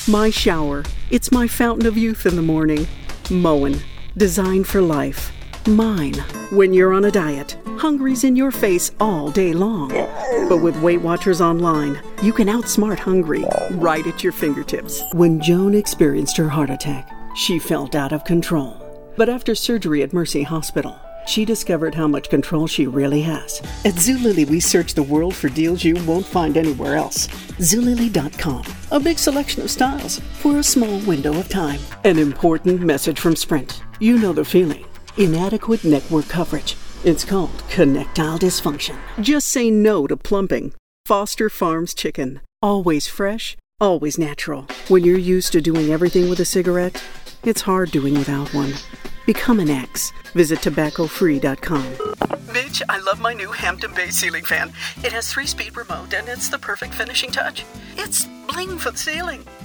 My shower. It's my fountain of youth in the morning. Moen. Designed for life. Mine. When you're on a diet, hungry's in your face all day long. But with Weight Watchers Online, you can outsmart hungry right at your fingertips. When Joan experienced her heart attack, she felt out of control. But after surgery at Mercy Hospital, she discovered how much control she really has. At Zulily, we search the world for deals you won't find anywhere else. Zulily.com. A big selection of styles for a small window of time. An important message from Sprint. You know the feeling. Inadequate network coverage. It's called connectile dysfunction. Just say no to plumping. Foster Farms chicken. Always fresh, always natural. When you're used to doing everything with a cigarette, it's hard doing without one. Become an X. Visit tobaccofree.com. Bitch, I love my new Hampton Bay ceiling fan. It has 3-speed remote and it's the perfect finishing touch. It's bling for the ceiling.